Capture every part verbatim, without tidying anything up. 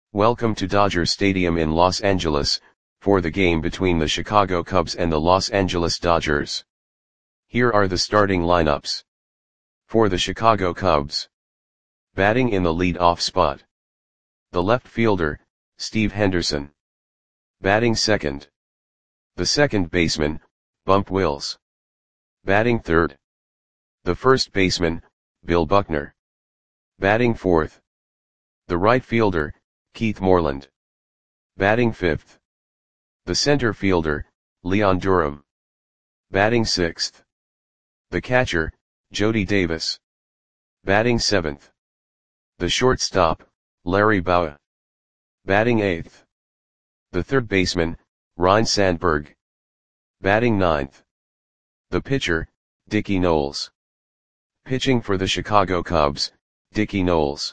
Welcome to Dodger Stadium in Los Angeles, for the game between the Chicago Cubs and the Los Angeles Dodgers. Here are the starting lineups. For the Chicago Cubs. Batting in the lead-off spot. The left fielder, Steve Henderson. Batting second. The second baseman, Bump Wills. Batting third. The first baseman, Bill Buckner. Batting fourth. The right fielder, Keith Moreland. Batting fifth. The center fielder, Leon Durham. Batting sixth. The catcher, Jody Davis. Batting seventh. The shortstop, Larry Bowa. Batting eighth. The third baseman, Ryne Sandberg. Batting ninth. The pitcher, Dickie Noles. Pitching for the Chicago Cubs, Dickie Noles.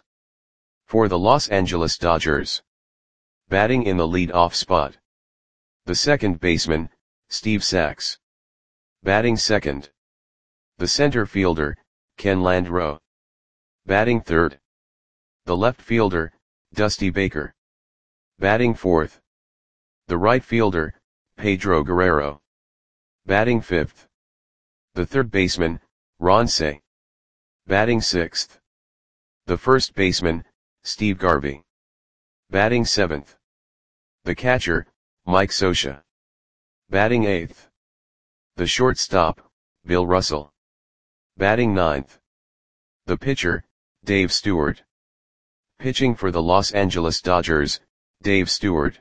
For the Los Angeles Dodgers. Batting in the lead-off spot. The second baseman, Steve Sax. Batting second. The center fielder, Ken Landreaux. Batting third. The left fielder, Dusty Baker. Batting fourth. The right fielder, Pedro Guerrero. Batting fifth. The third baseman, Ron Cey. Batting sixth. The first baseman, Steve Garvey. Batting seventh. The catcher, Mike Scioscia. Batting eighth. The shortstop, Bill Russell. Batting ninth. The pitcher, Dave Stewart. Pitching for the Los Angeles Dodgers, Dave Stewart.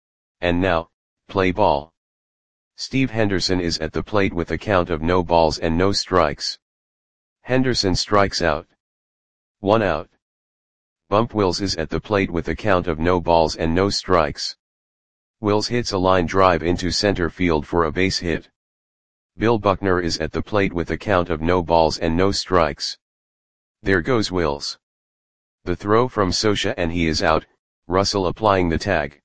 And now, play ball. Steve Henderson is at the plate with a count of no balls and no strikes. Henderson strikes out. One out. Bump Wills is at the plate with a count of no balls and no strikes. Wills hits a line drive into center field for a base hit. Bill Buckner is at the plate with a count of no balls and no strikes. There goes Wills. The throw from Scioscia and he is out, Russell applying the tag.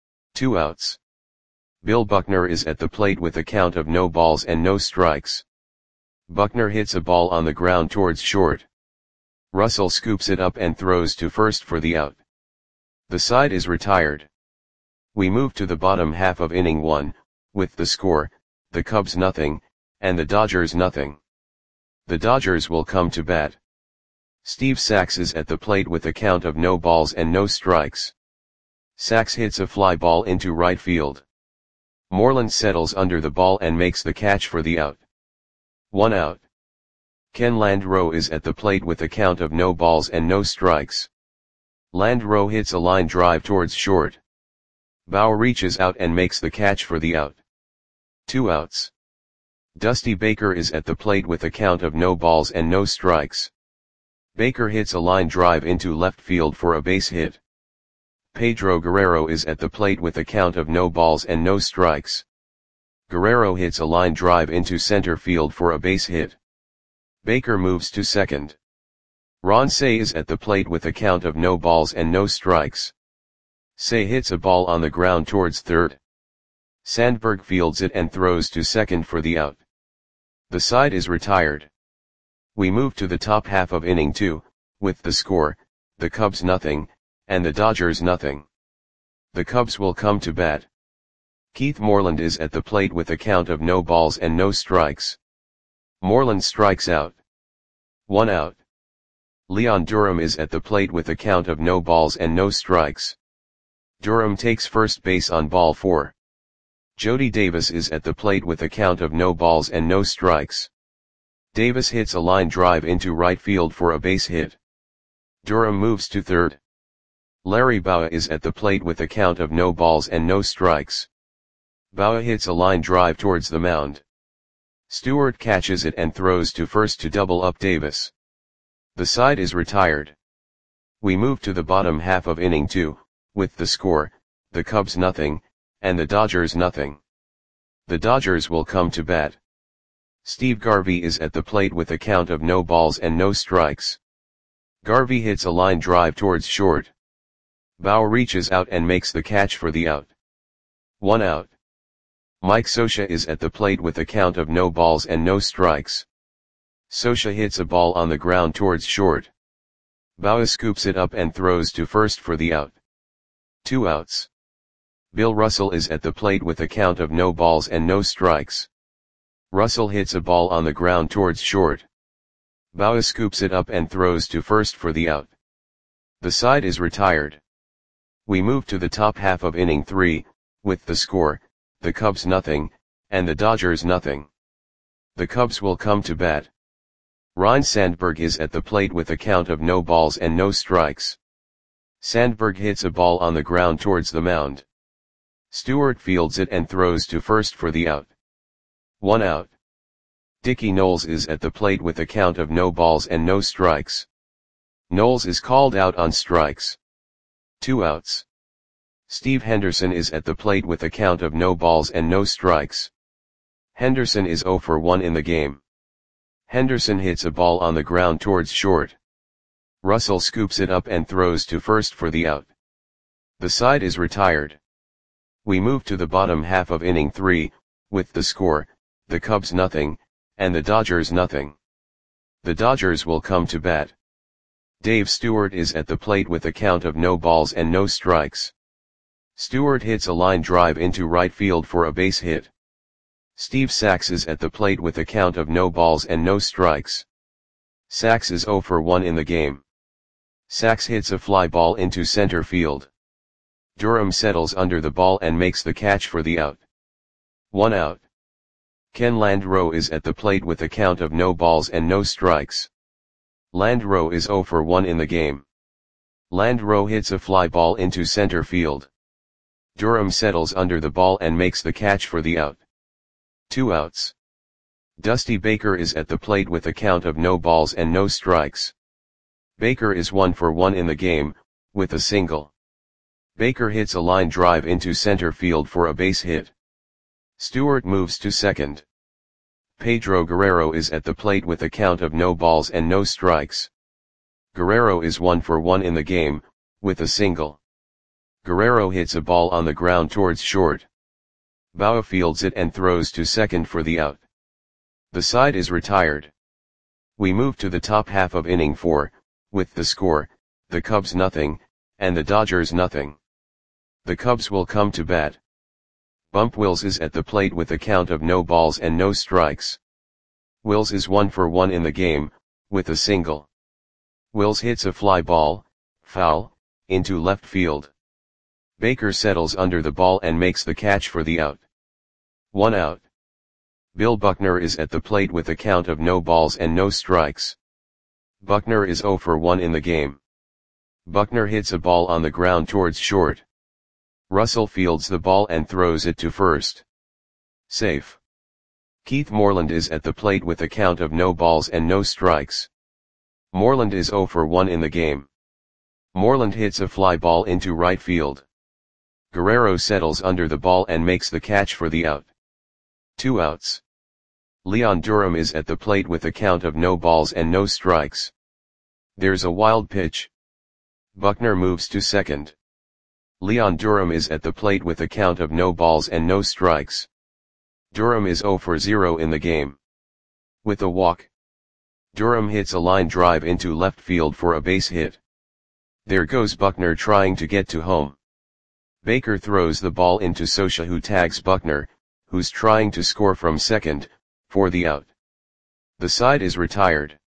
Two outs. Bill Buckner is at the plate with a count of no balls and no strikes. Buckner hits a ball on the ground towards short. Russell scoops it up and throws to first for the out. The side is retired. We move to the bottom half of inning one, with the score, the Cubs nothing, and the Dodgers nothing. The Dodgers will come to bat. Steve Sax is at the plate with a count of no balls and no strikes. Sax hits a fly ball into right field. Moreland settles under the ball and makes the catch for the out. One out. Ken Landreaux is at the plate with a count of no balls and no strikes. Landreaux hits a line drive towards short. Bowa reaches out and makes the catch for the out. Two outs. Dusty Baker is at the plate with a count of no balls and no strikes. Baker hits a line drive into left field for a base hit. Pedro Guerrero is at the plate with a count of no balls and no strikes. Guerrero hits a line drive into center field for a base hit. Baker moves to second. Ron Cey is at the plate with a count of no balls and no strikes. Cey hits a ball on the ground towards third. Sandberg fields it and throws to second for the out. The side is retired. We move to the top half of inning two, with the score, the Cubs nothing, and the Dodgers nothing. The Cubs will come to bat. Keith Moreland is at the plate with a count of no balls and no strikes. Moreland strikes out. One out. Leon Durham is at the plate with a count of no balls and no strikes. Durham takes first base on ball four. Jody Davis is at the plate with a count of no balls and no strikes. Davis hits a line drive into right field for a base hit. Durham moves to third. Larry Bowa is at the plate with a count of no balls and no strikes. Bowa hits a line drive towards the mound. Stewart catches it and throws to first to double up Davis. The side is retired. We move to the bottom half of inning two, with the score, the Cubs nothing, and the Dodgers nothing. The Dodgers will come to bat. Steve Garvey is at the plate with a count of no balls and no strikes. Garvey hits a line drive towards short. Bowa reaches out and makes the catch for the out. One out. Mike Scioscia is at the plate with a count of no balls and no strikes. Scioscia hits a ball on the ground towards short. Bowa scoops it up and throws to first for the out. Two outs. Bill Russell is at the plate with a count of no balls and no strikes. Russell hits a ball on the ground towards short. Bauer scoops it up and throws to first for the out. The side is retired. We move to the top half of inning three, with the score, the Cubs nothing, and the Dodgers nothing. The Cubs will come to bat. Ryne Sandberg is at the plate with a count of no balls and no strikes. Sandberg hits a ball on the ground towards the mound. Stewart fields it and throws to first for the out. One out. Dickie Knowles is at the plate with a count of no balls and no strikes. Knowles is called out on strikes. Two outs. Steve Henderson is at the plate with a count of no balls and no strikes. Henderson is oh for one in the game. Henderson hits a ball on the ground towards short. Russell scoops it up and throws to first for the out. The side is retired. We move to the bottom half of inning three, with the score, the Cubs nothing, and the Dodgers nothing. The Dodgers will come to bat. Dave Stewart is at the plate with a count of no balls and no strikes. Stewart hits a line drive into right field for a base hit. Steve Sax is at the plate with a count of no balls and no strikes. Sax is oh for one in the game. Sax hits a fly ball into center field. Durham settles under the ball and makes the catch for the out. One out. Ken Landreau is at the plate with a count of no balls and no strikes. Landreau is oh for one in the game. Landreau hits a fly ball into center field. Durham settles under the ball and makes the catch for the out. Two outs. Dusty Baker is at the plate with a count of no balls and no strikes. Baker is one for one in the game, with a single. Baker hits a line drive into center field for a base hit. Stewart moves to second. Pedro Guerrero is at the plate with a count of no balls and no strikes. Guerrero is one for one in the game, with a single. Guerrero hits a ball on the ground towards short. Bauer fields it and throws to second for the out. The side is retired. We move to the top half of inning four, with the score, the Cubs nothing, and the Dodgers nothing. The Cubs will come to bat. Bump Wills is at the plate with a count of no balls and no strikes. Wills is one for one in the game, with a single. Wills hits a fly ball, foul, into left field. Baker settles under the ball and makes the catch for the out. One out. Bill Buckner is at the plate with a count of no balls and no strikes. Buckner is oh for one in the game. Buckner hits a ball on the ground towards short. Russell fields the ball and throws it to first. Safe. Keith Moreland is at the plate with a count of no balls and no strikes. Moreland is oh for one in the game. Moreland hits a fly ball into right field. Guerrero settles under the ball and makes the catch for the out. Two outs. Leon Durham is at the plate with a count of no balls and no strikes. There's a wild pitch. Buckner moves to second. Leon Durham is at the plate with a count of no balls and no strikes. Durham is oh for zero in the game. With a walk. Durham hits a line drive into left field for a base hit. There goes Buckner trying to get to home. Baker throws the ball into Scioscia, who tags Buckner, who's trying to score from second, for the out. The side is retired.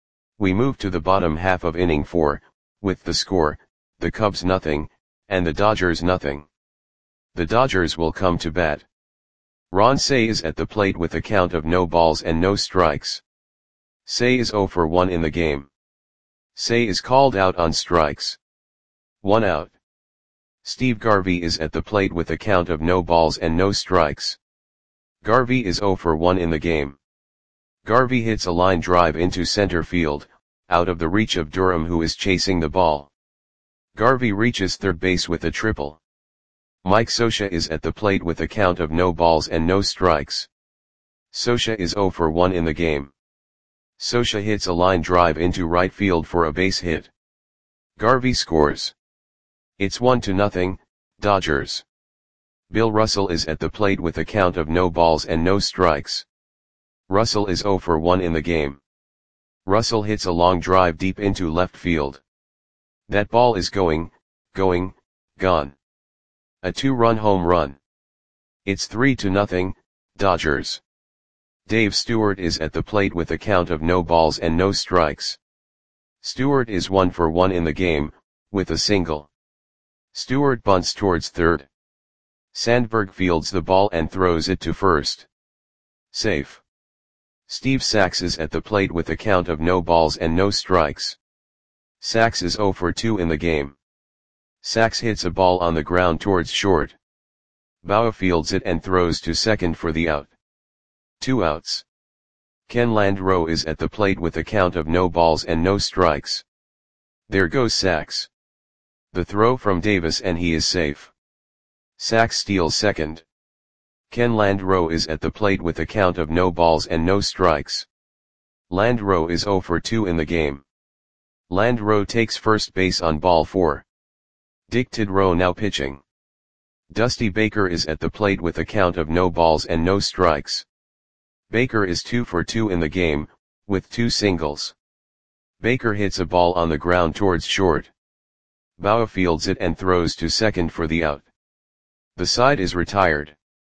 We move to the bottom half of inning four, with the score, the Cubs nothing, and the Dodgers nothing. The Dodgers will come to bat. Ron Cey is at the plate with a count of no balls and no strikes. Cey is oh for one in the game. Cey is called out on strikes. One out. Steve Garvey is at the plate with a count of no balls and no strikes. Garvey is oh for one in the game. Garvey hits a line drive into center field, out of the reach of Durham, who is chasing the ball. Garvey reaches third base with a triple. Mike Scioscia is at the plate with a count of no balls and no strikes. Scioscia is oh for one in the game. Scioscia hits a line drive into right field for a base hit. Garvey scores. It's one to nothing, Dodgers. Bill Russell is at the plate with a count of no balls and no strikes. Russell is oh for one in the game. Russell hits a long drive deep into left field. That ball is going, going, gone. A two-run home run. It's three to nothing, Dodgers. Dave Stewart is at the plate with a count of no balls and no strikes. Stewart is one for one in the game, with a single. Stewart bunts towards third. Sandberg fields the ball and throws it to first. Safe. Steve Sax is at the plate with a count of no balls and no strikes. Sax is zero for two in the game. Sax hits a ball on the ground towards short. Bauer fields it and throws to second for the out. Two outs. Ken Landreau is at the plate with a count of no balls and no strikes. There goes Sax. The throw from Davis and he is safe. Sax steals second. Ken Landreau is at the plate with a count of no balls and no strikes. Landreau is zero for two in the game. Landreau takes first base on ball four. Dick Tidrow now pitching. Dusty Baker is at the plate with a count of no balls and no strikes. Baker is two for two in the game, with two singles. Baker hits a ball on the ground towards short. Bauer fields it and throws to second for the out. The side is retired.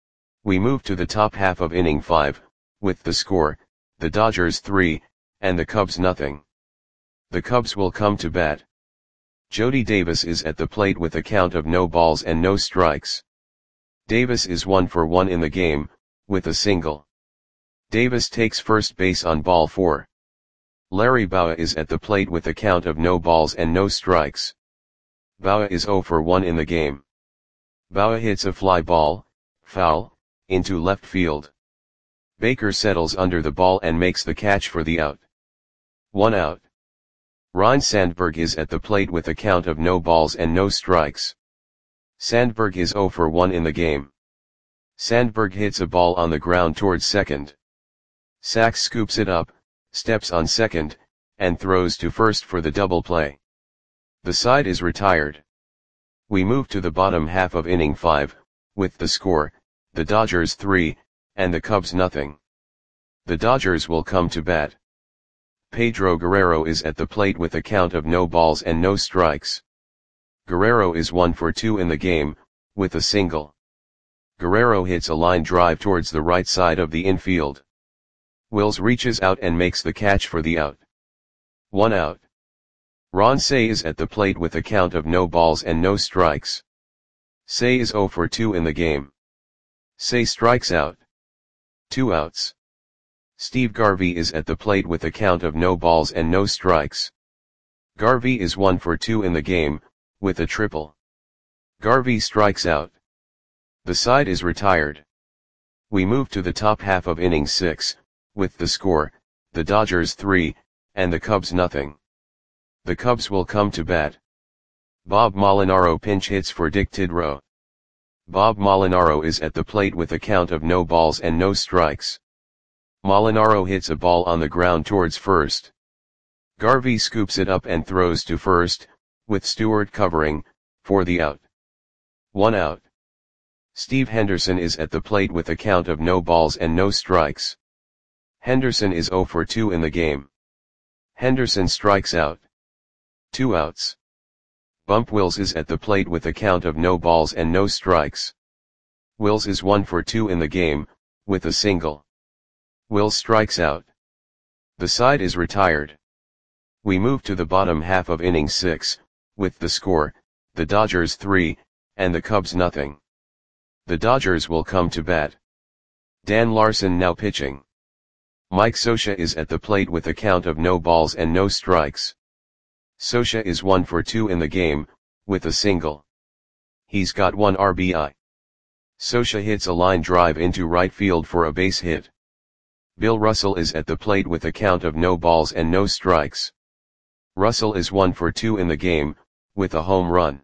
We move to the top half of inning five, with the score, the Dodgers three, and the Cubs nothing. The Cubs will come to bat. Jody Davis is at the plate with a count of no balls and no strikes. Davis is one for one in the game, with a single. Davis takes first base on ball four. Larry Bauer is at the plate with a count of no balls and no strikes. Bauer is zero for one in the game. Bauer hits a fly ball, foul, into left field. Baker settles under the ball and makes the catch for the out. One out. Ryne Sandberg is at the plate with a count of no balls and no strikes. Sandberg is zero for one in the game. Sandberg hits a ball on the ground towards second. Sax scoops it up, steps on second, and throws to first for the double play. The side is retired. We move to the bottom half of inning five, with the score, the Dodgers three, and the Cubs nothing. The Dodgers will come to bat. Pedro Guerrero is at the plate with a count of no balls and no strikes. Guerrero is one for two in the game, with a single. Guerrero hits a line drive towards the right side of the infield. Wills reaches out and makes the catch for the out. One out. Ron Cey is at the plate with a count of no balls and no strikes. Cey is zero for two in the game. Cey strikes out. Two outs. Steve Garvey is at the plate with a count of no balls and no strikes. Garvey is one for two in the game, with a triple. Garvey strikes out. The side is retired. We move to the top half of inning six, with the score, the Dodgers three, and the Cubs nothing. The Cubs will come to bat. Bob Molinaro pinch hits for Dick Tidrow. Bob Molinaro is at the plate with a count of no balls and no strikes. Molinaro hits a ball on the ground towards first. Garvey scoops it up and throws to first, with Stewart covering, for the out. One out. Steve Henderson is at the plate with a count of no balls and no strikes. Henderson is zero for two in the game. Henderson strikes out. Two outs. Bump Wills is at the plate with a count of no balls and no strikes. Wills is one for two in the game, with a single. Wills strikes out. The side is retired. We move to the bottom half of inning six, with the score, the Dodgers three, and the Cubs nothing. The Dodgers will come to bat. Dan Larson now pitching. Mike Scioscia is at the plate with a count of no balls and no strikes. Scioscia is one for two in the game, with a single. He's got one R B I. Scioscia hits a line drive into right field for a base hit. Bill Russell is at the plate with a count of no balls and no strikes. Russell is one for two in the game, with a home run.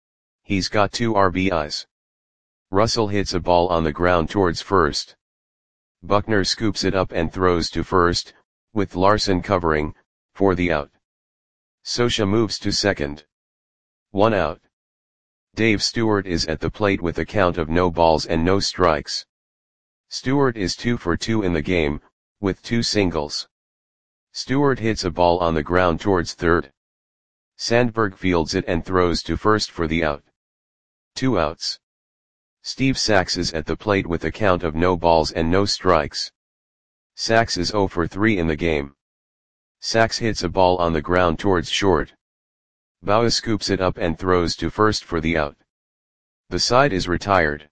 He's got two R B Is. Russell hits a ball on the ground towards first. Buckner scoops it up and throws to first, with Larson covering, for the out. Scioscia moves to second. One out. Dave Stewart is at the plate with a count of no balls and no strikes. Stewart is two for two in the game, with two singles. Stewart hits a ball on the ground towards third. Sandberg fields it and throws to first for the out. Two outs. Steve Sax is at the plate with a count of no balls and no strikes. Sax is zero for three in the game. Sax hits a ball on the ground towards short. Bauer scoops it up and throws to first for the out. The side is retired.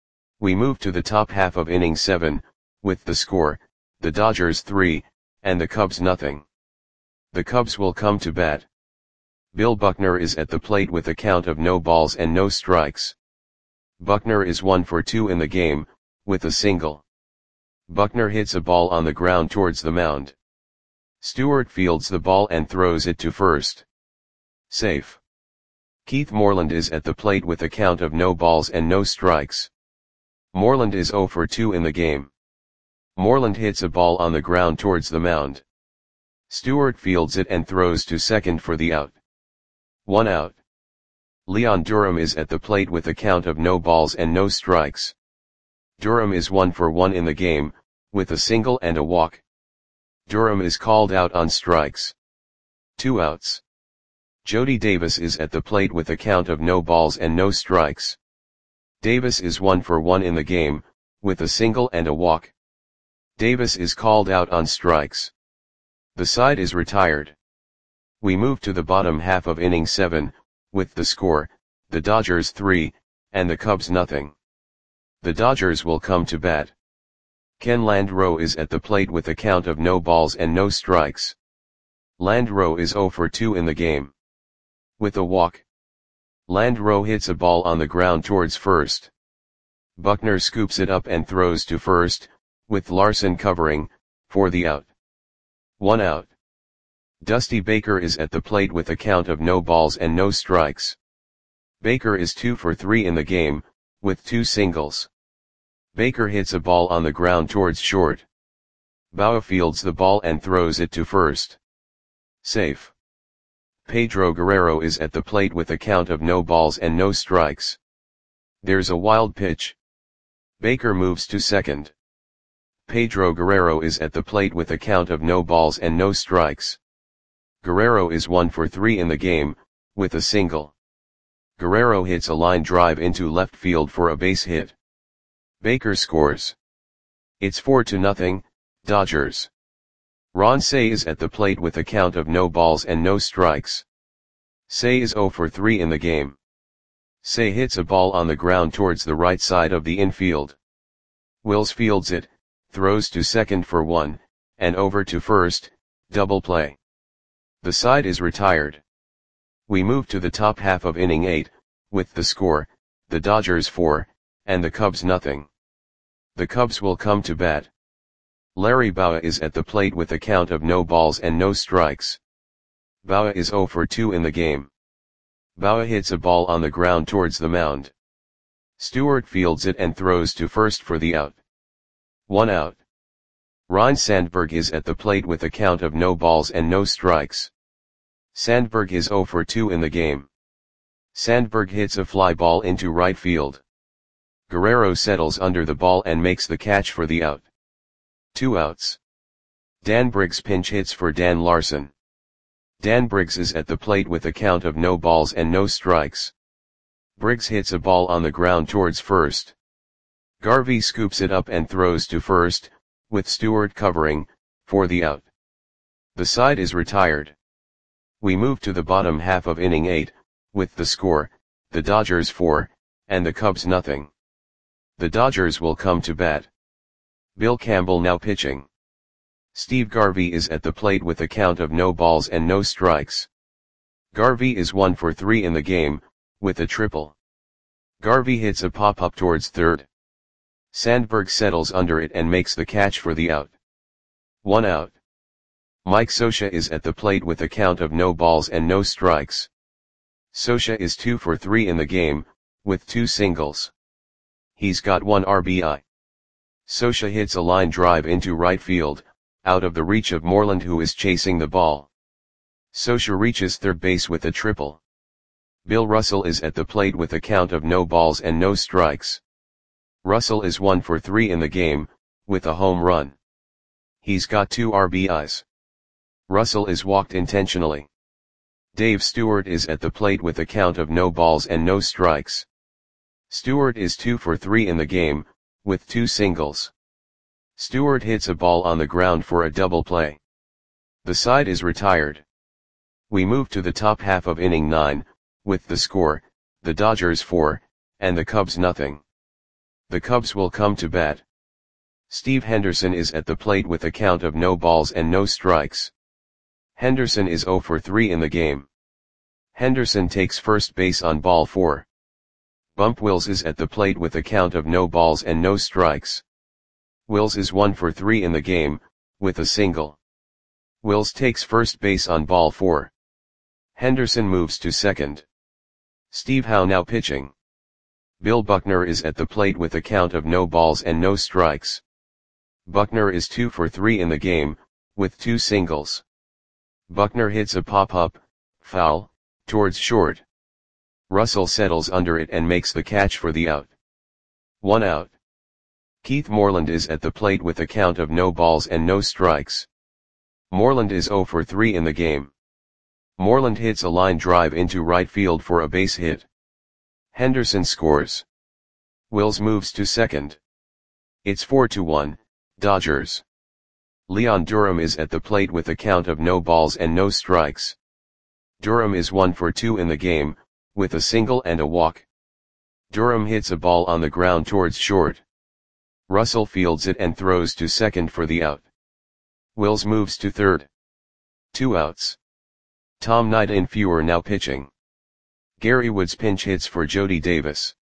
We move to the top half of inning seven, with the score, the Dodgers three, and the Cubs nothing. The Cubs will come to bat. Bill Buckner is at the plate with a count of no balls and no strikes. Buckner is one for two in the game, with a single. Buckner hits a ball on the ground towards the mound. Stewart fields the ball and throws it to first. Safe. Keith Moreland is at the plate with a count of no balls and no strikes. Moreland is zero for two in the game. Moreland hits a ball on the ground towards the mound. Stewart fields it and throws to second for the out. One out. Leon Durham is at the plate with a count of no balls and no strikes. Durham is one for one in the game, with a single and a walk. Durham is called out on strikes. Two outs. Jody Davis is at the plate with a count of no balls and no strikes. Davis is one for one in the game, with a single and a walk. Davis is called out on strikes. The side is retired. We move to the bottom half of inning seven, with the score, the Dodgers three, and the Cubs nothing. The Dodgers will come to bat. Ken Landreau is at the plate with a count of no balls and no strikes. Landreau is zero for two in the game. With a walk. Landreau hits a ball on the ground towards first. Buckner scoops it up and throws to first, with Larson covering, for the out. One out. Dusty Baker is at the plate with a count of no balls and no strikes. Baker is two for three in the game, with two singles. Baker hits a ball on the ground towards short. Bauer fields the ball and throws it to first. Safe. Pedro Guerrero is at the plate with a count of no balls and no strikes. There's a wild pitch. Baker moves to second. Pedro Guerrero is at the plate with a count of no balls and no strikes. Guerrero is one for three in the game, with a single. Guerrero hits a line drive into left field for a base hit. Baker scores. It's four to nothing, Dodgers. Ron Cey is at the plate with a count of no balls and no strikes. Cey is zero for three in the game. Cey hits a ball on the ground towards the right side of the infield. Wills fields it, throws to second for one, and over to first, double play. The side is retired. We move to the top half of inning eight, with the score, the Dodgers four, and the Cubs nothing. The Cubs will come to bat. Larry Bauer is at the plate with a count of no balls and no strikes. Bauer is zero for two in the game. Bauer hits a ball on the ground towards the mound. Stewart fields it and throws to first for the out. One out. Ryne Sandberg is at the plate with a count of no balls and no strikes. Sandberg is zero for two in the game. Sandberg hits a fly ball into right field. Guerrero settles under the ball and makes the catch for the out. Two outs. Dan Briggs pinch hits for Dan Larson. Dan Briggs is at the plate with a count of no balls and no strikes. Briggs hits a ball on the ground towards first. Garvey scoops it up and throws to first, with Stewart covering, for the out. The side is retired. We move to the bottom half of inning eight, with the score, the Dodgers four, and the Cubs nothing. The Dodgers will come to bat. Bill Campbell now pitching. Steve Garvey is at the plate with a count of no balls and no strikes. Garvey is one for three in the game, with a triple. Garvey hits a pop-up towards third. Sandberg settles under it and makes the catch for the out. One out. Mike Scioscia is at the plate with a count of no balls and no strikes. Scioscia is two for three in the game, with two singles. He's got one R B I. Scioscia hits a line drive into right field, out of the reach of Moreland who is chasing the ball. Scioscia reaches third base with a triple. Bill Russell is at the plate with a count of no balls and no strikes. Russell is one for three in the game, with a home run. He's got two R B Is. Russell is walked intentionally. Dave Stewart is at the plate with a count of no balls and no strikes. Stewart is two for three in the game, with two singles. Stewart hits a ball on the ground for a double play. The side is retired. We move to the top half of inning nine, with the score, the Dodgers four, and the Cubs nothing. The Cubs will come to bat. Steve Henderson is at the plate with a count of no balls and no strikes. Henderson is zero for three in the game. Henderson takes first base on ball four. Bump Wills is at the plate with a count of no balls and no strikes. Wills is one for three in the game, with a single. Wills takes first base on ball four. Henderson moves to second. Steve Howe now pitching. Bill Buckner is at the plate with a count of no balls and no strikes. Buckner is two for three in the game, with two singles. Buckner hits a pop-up, foul, towards short. Russell settles under it and makes the catch for the out. One out. Keith Moreland is at the plate with a count of no balls and no strikes. Moreland is zero for three in the game. Moreland hits a line drive into right field for a base hit. Henderson scores. Wills moves to second. It's four to one, Dodgers. Leon Durham is at the plate with a count of no balls and no strikes. Durham is one for two in the game, with a single and a walk. Durham hits a ball on the ground towards short. Russell fields it and throws to second for the out. Wills moves to third. Two outs. Tom Nightinfuer now pitching. Gary Woods pinch hits for Jody Davis.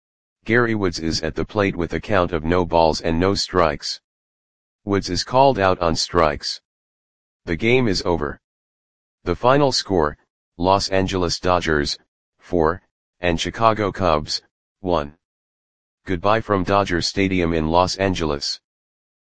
Gary Woods is at the plate with a count of no balls and no strikes. Woods is called out on strikes. The game is over. The final score, Los Angeles Dodgers, four, and Chicago Cubs, one. Goodbye from Dodger Stadium in Los Angeles.